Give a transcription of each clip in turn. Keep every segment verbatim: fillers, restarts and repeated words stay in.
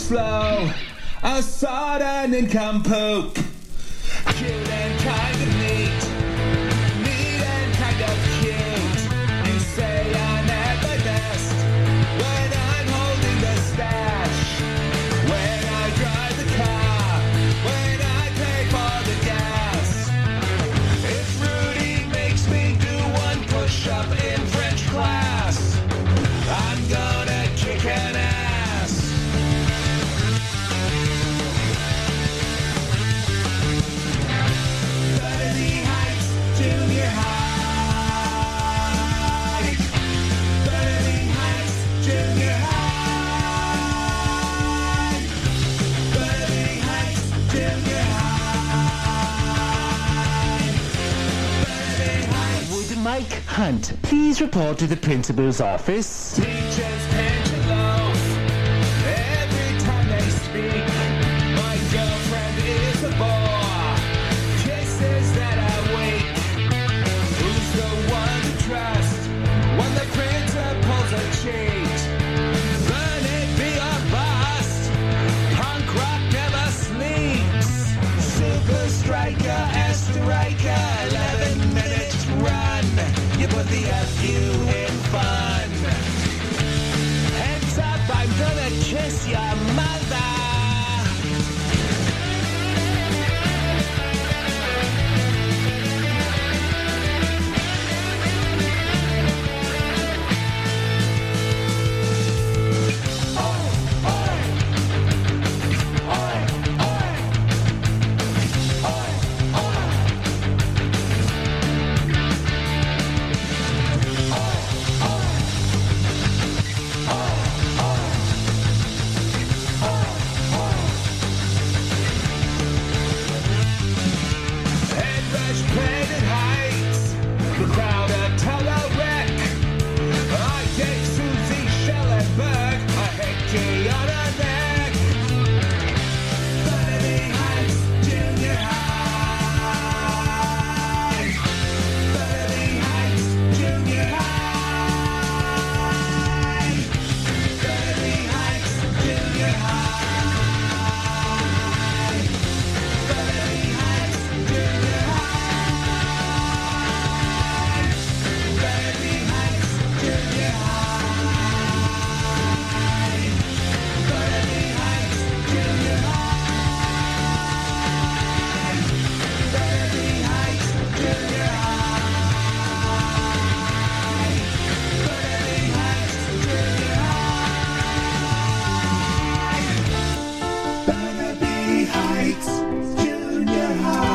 slow, a sodden nincompoop. Cute and kind of neat, neat and kind of cute. You say I'm at my best when I'm holding the stash, when I drive the car, when I pay for the gas. If Rudy makes me do one push-up in French class, I'm gonna kick an ass. Burnley Heights Junior High. Burnley Heights Junior High. Burnley Heights Junior High. Burnley Heights. Would Mike Hunt please report to the principal's office? Teachers pinch a loaf every time they speak. My girlfriend is a bore. Kisses that I wait. Who's the one to trust when the principal's a cheat? Learn it, be a bust. Punk rock never sleeps. Super striker, Esterika, eleven minute run. You put the F U in fun. Heads up, I'm gonna kiss your mother. Headrush Planet Heights, the crowd at Telewreck. I gave Susie Schellenberg a hickey on her neck. Burnley Heights Junior High. Burnley Heights Junior High. Burnley Heights Junior High. Burnley Heights Junior High. Burnley Heights Junior High. Burnley Heights Junior High. Burnley Heights Junior High. Burnley Heights Junior High. Burnley Heights Junior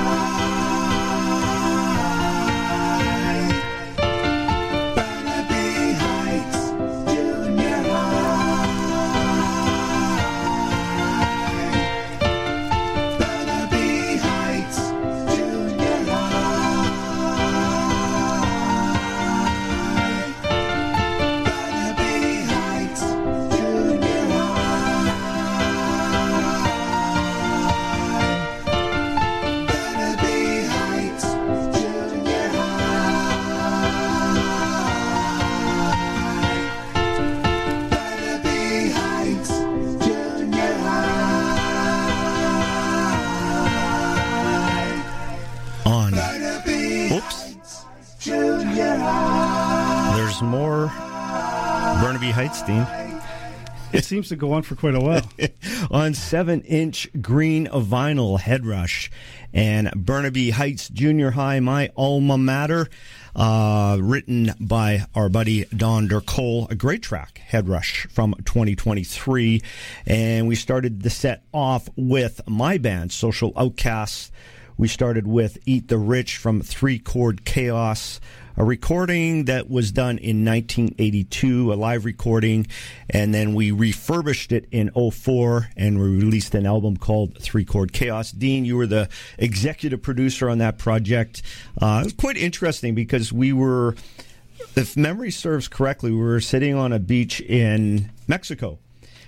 High. Burnley Heights Junior High. Burnley Heights Junior High. Burnley Heights Junior On. Burnley Oops. Heights Junior High. There's more Burnaby Heights, Dean. It seems to go on for quite a while. On seven-inch green vinyl, Headrush and Burnaby Heights Junior High, my alma mater, uh, written by our buddy Don Dercole. A great track, Headrush, from twenty twenty-three. And we started the set off with my band, Social Outcasts. We started with Eat the Rich from Three Chord Chaos, a recording that was done in nineteen eighty-two, a live recording, and then we refurbished it in oh four, and we released an album called Three Chord Chaos. Dean, you were the executive producer on that project. Uh, it was quite interesting because we were, if memory serves correctly, we were sitting on a beach in Mexico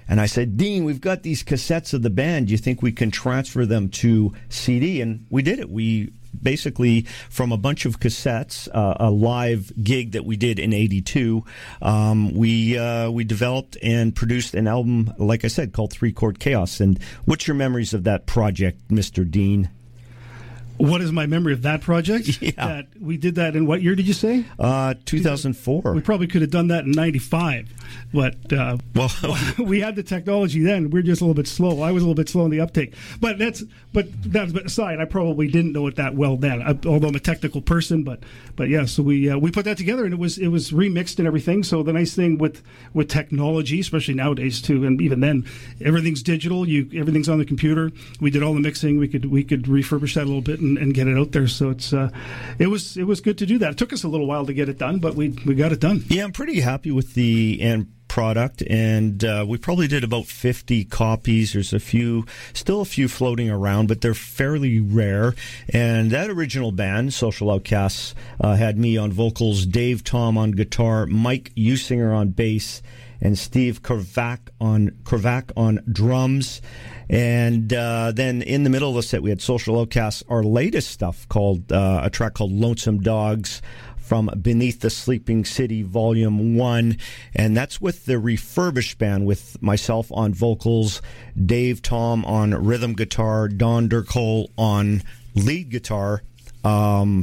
And I said, Dean, we've got these cassettes of the band. Do you think we can transfer them to C D? And we did it. We basically, from a bunch of cassettes, uh, a live gig that we did in eighty-two, um, we uh, we developed and produced an album, like I said, called Three Chord Chaos. And what's your memories of that project, Mister Dean? What is my memory of that project? Yeah. That we did that in what year did you say? Uh, two thousand four. We probably could have done that in ninety-five, but uh, Well, we had the technology then. We we're just a little bit slow. I was a little bit slow in the uptake. But that's but that's aside. I probably didn't know it that well then, I, although I'm a technical person. But but yeah, so we uh, we put that together, and it was it was remixed and everything. So the nice thing with with technology, especially nowadays too, and even then, everything's digital. You everything's on the computer. We did all the mixing. We could we could refurbish that a little bit and, and get it out there. So it's uh, it was it was good to do that. It took us a little while to get it done, but we we got it done. yeah, I'm pretty happy with the end product, and uh, we probably did about fifty copies. There's a few, still a few floating around, but they're fairly rare. And that original band, Social Outcasts, uh, had me on vocals, Dave Tom on guitar, Mike Usinger on bass, and Steve Kravac on Kravac on drums. And uh, then in the middle of the set, we had Social Outcasts, our latest stuff, called uh, a track called Lonesome Dogs, from Beneath the Sleeping City, Volume one. And that's with the refurbished band, with myself on vocals, Dave Tom on rhythm guitar, Don Durkole on lead guitar, um,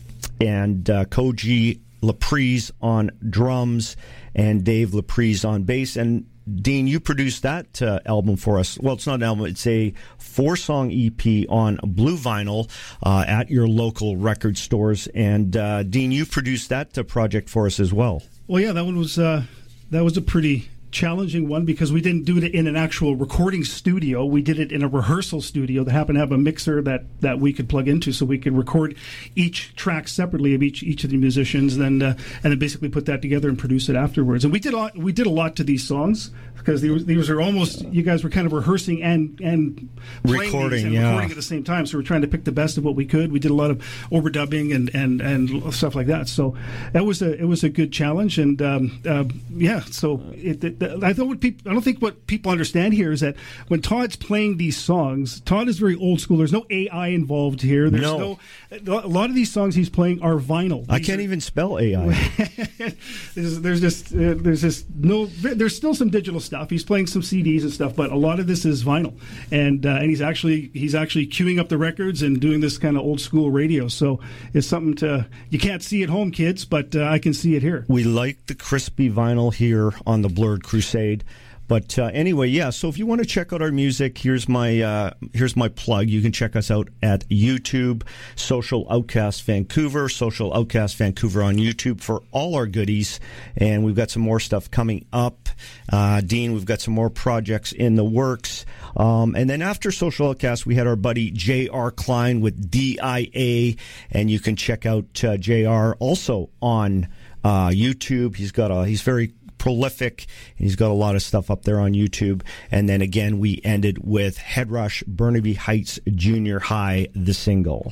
and uh, Koji Laprise on drums, and Dave Laprise on bass. And Dean, you produced that uh, album for us. Well, it's not an album. It's a four-song E P on blue vinyl uh, at your local record stores. And, uh, Dean, you produced that uh, project for us as well. Well, yeah, that one was uh, that was a pretty challenging one because we didn't do it in an actual recording studio. We did it in a rehearsal studio that happened to have a mixer that, that we could plug into, so we could record each track separately of each each of the musicians, and then uh, and then basically put that together and produce it afterwards. And we did a lot, we did a lot to these songs because these, these are almost, you guys were kind of rehearsing and and playing recording, these and yeah. recording at the same time. So we're trying to pick the best of what we could. We did a lot of overdubbing and and and stuff like that. So that was a it was a good challenge, and um, uh, yeah. So it, it, I don't what people I don't think what people understand here is that when Todd's playing these songs, Todd is very old school. There's no A I involved here. There's No. no a lot of these songs he's playing are vinyl. I These can't are- even spell A I. there's, there's just uh, there's just no there's still some digital stuff. He's playing some C Ds and stuff, but a lot of this is vinyl, and uh, and he's actually he's actually queuing up the records and doing this kind of old school radio. So it's something to you can't see at home, kids, but uh, I can see it here. We like the crispy vinyl here on the Blurred Crusade. But uh, anyway, yeah, so if you want to check out our music, here's my uh, here's my plug. You can check us out at YouTube, Social Outcast Vancouver, Social Outcast Vancouver on YouTube for all our goodies. And we've got some more stuff coming up. Uh, Dean, we've got some more projects in the works. Um, and then after Social Outcast, we had our buddy J R Klein with D I A. And you can check out uh, J R also on uh, YouTube. He's got a, he's very prolific, and he's got a lot of stuff up there on YouTube. And then again, we ended with Headrush, Burnaby Heights Junior High, the single.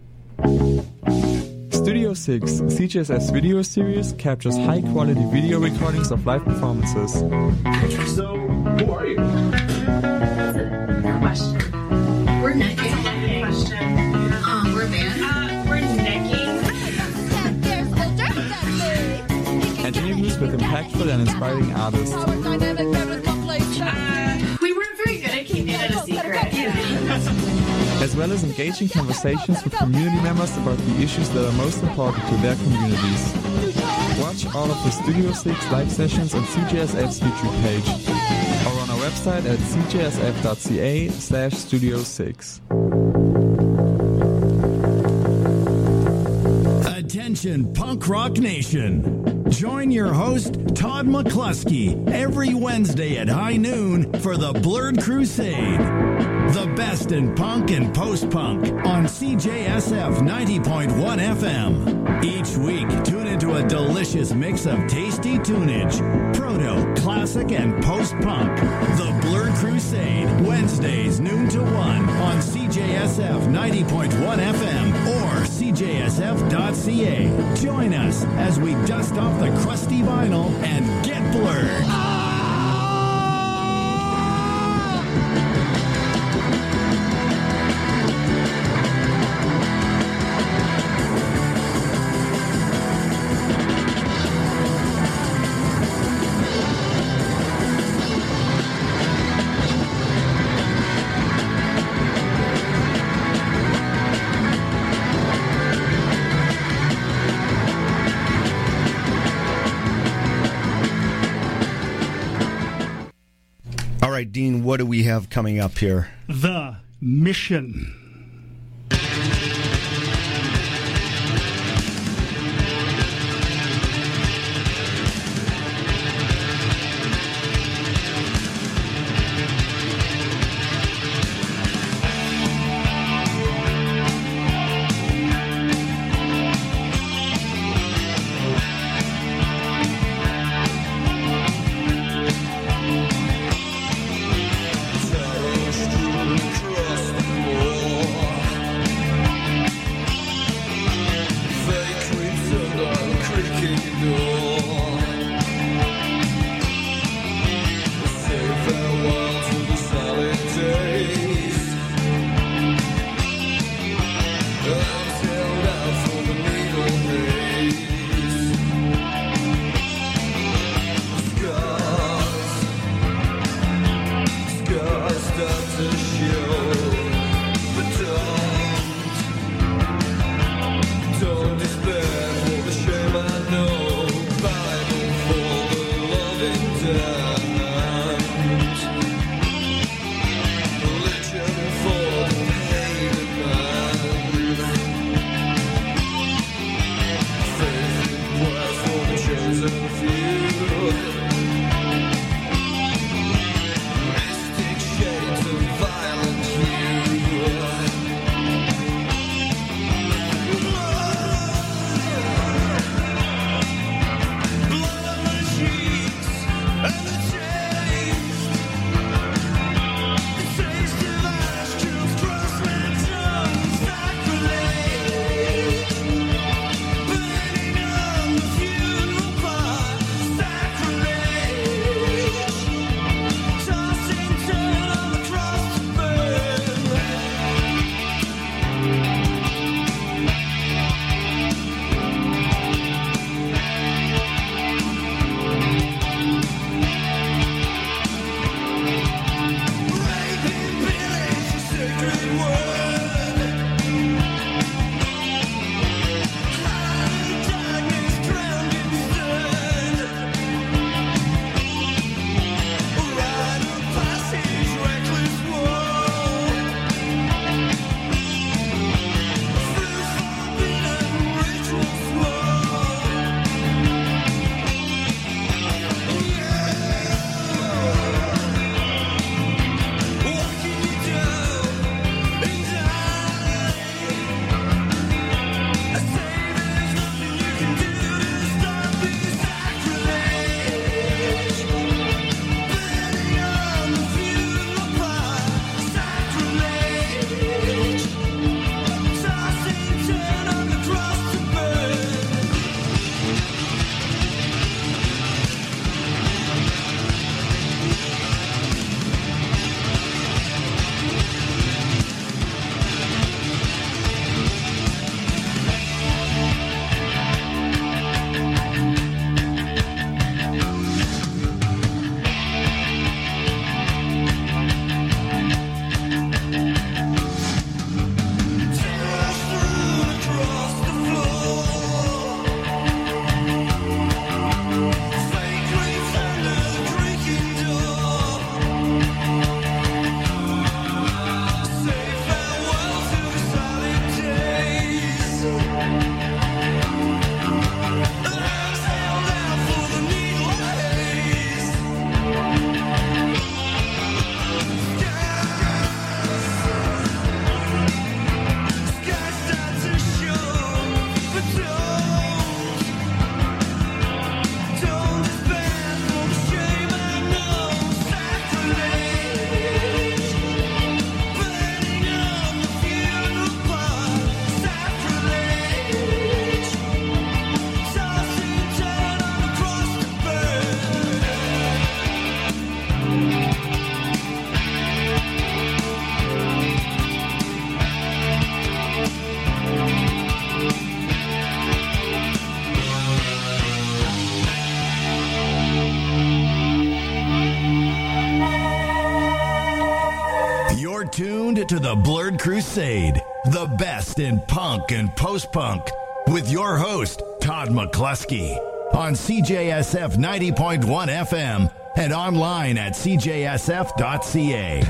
Studio six, C G S F's video series, captures high-quality video recordings of live performances. So, who are you? Question. We're necking. Question. Um, we're a band. Uh, we're necking. Interviews with impactful and inspiring artists. Uh, we weren't very good at keeping it a secret. As well as engaging conversations with community members about the issues that are most important to their communities. Watch all of the Studio six live sessions on C G S F's YouTube page or on our website at c j s f dot c a slash studio six. Attention, Punk Rock Nation. Join your host, Todd McCluskey, every Wednesday at high noon for the Blurred Crusade. The best in punk and post-punk on C J S F ninety point one F M. Each week, tune into a delicious mix of tasty tunage, proto, classic, and post-punk. The Blurred Crusade, Wednesdays noon to one on C J S F ninety point one F M or c j s f dot c a. Join us as we dust off the crusty vinyl and get blurred. right, Dean, what do we have coming up here? The Mission. tuned to the Blurred Crusade, the best in punk and post-punk, with your host, Todd McCluskey, on C J S F ninety point one F M and online at c j s f dot c a.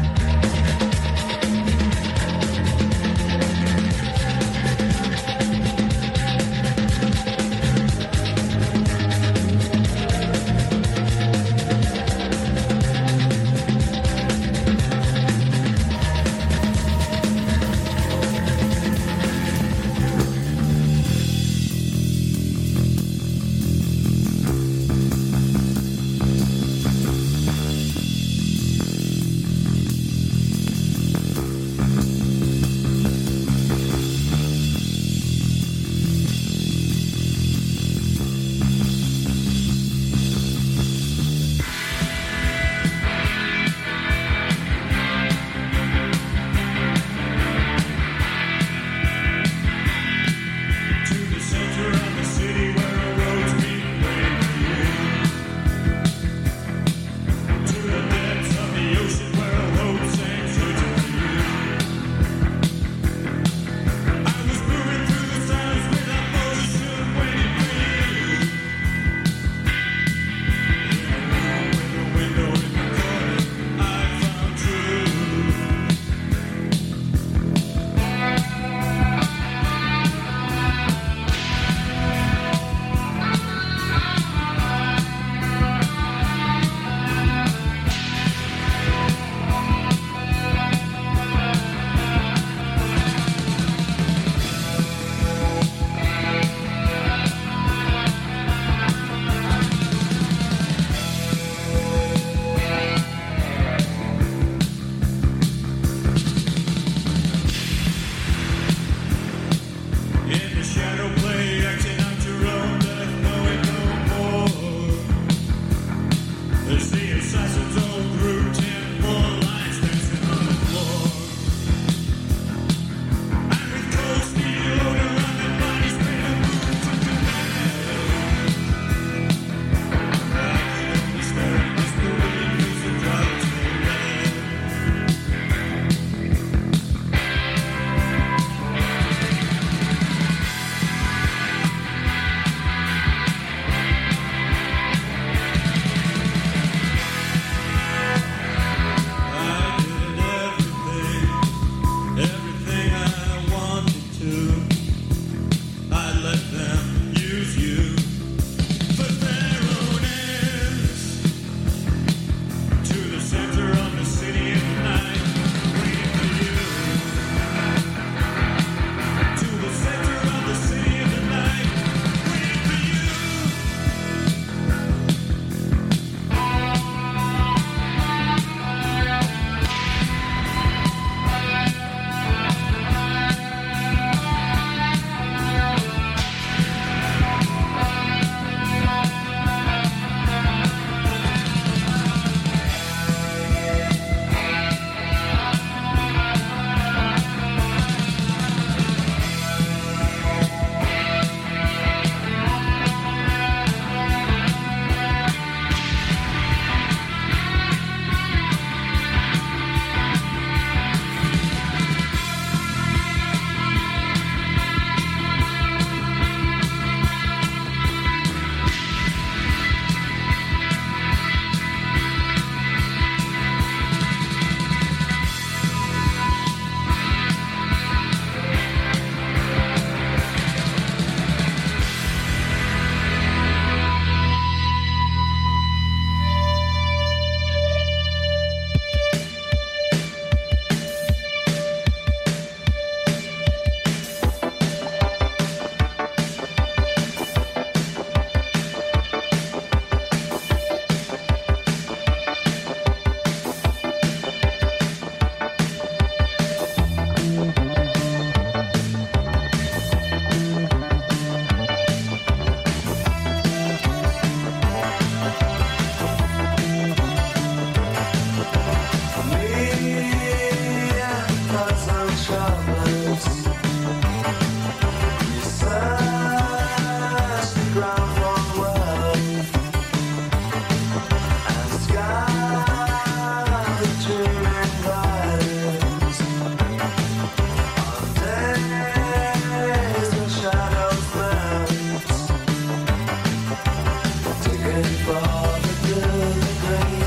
for the good, the great.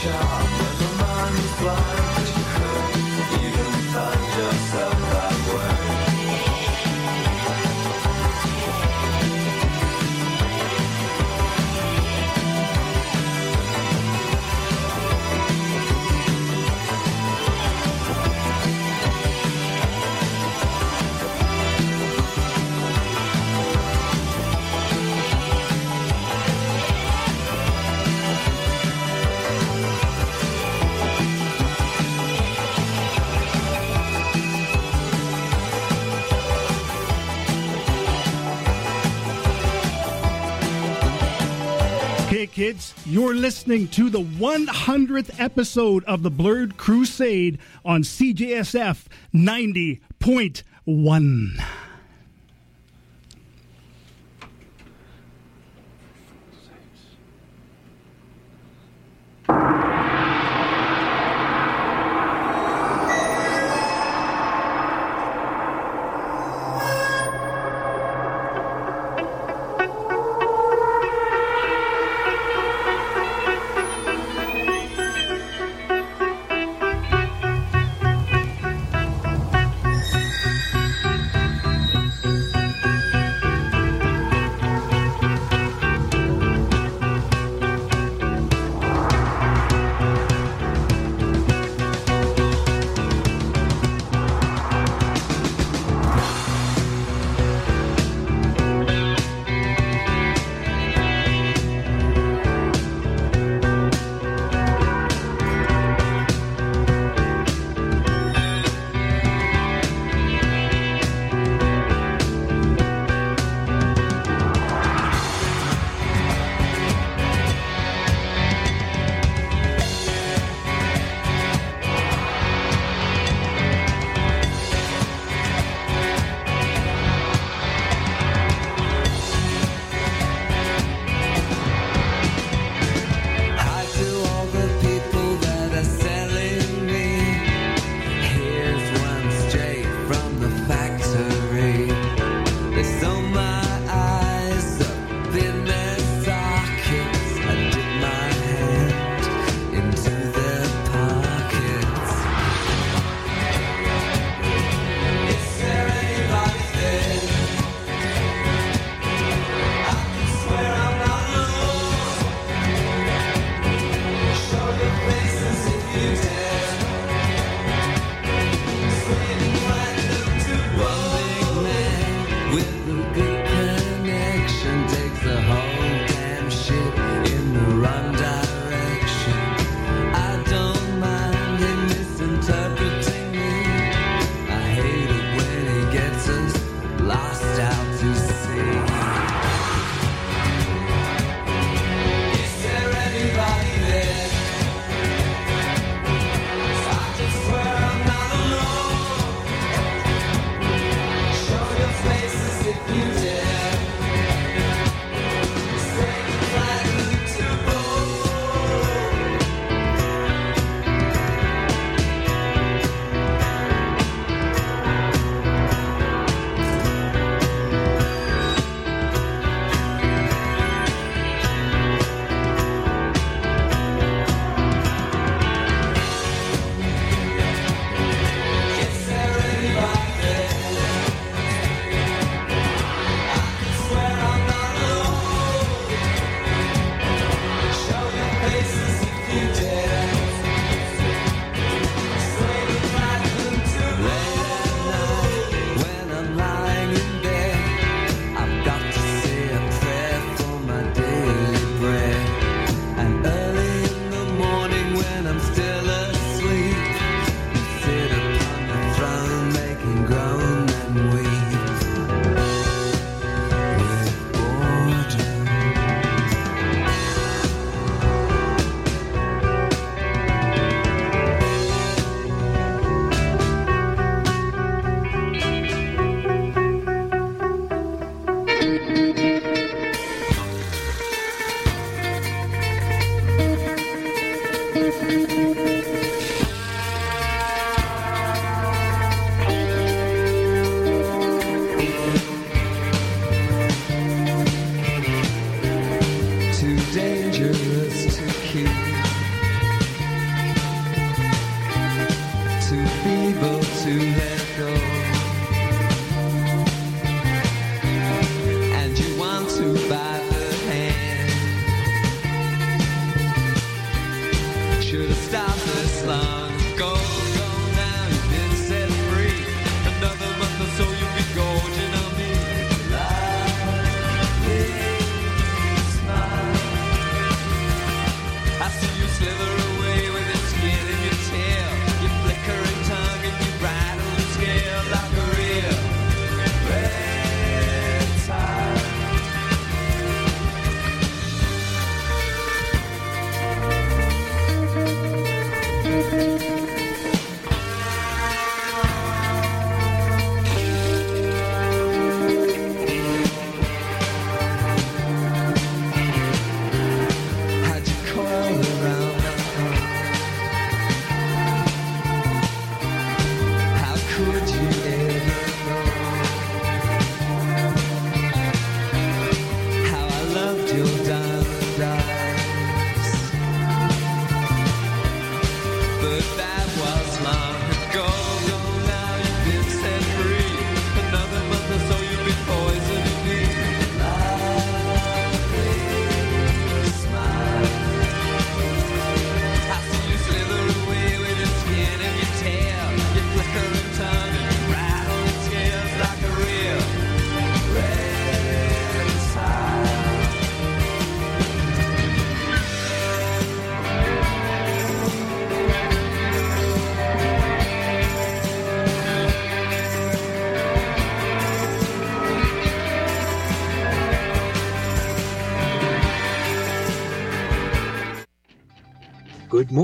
sharp when the mind was blind, but you couldn't even find yourself that way. Okay, kids, you're listening to the one hundredth episode of the Blurred Crusade on C J S F ninety point one.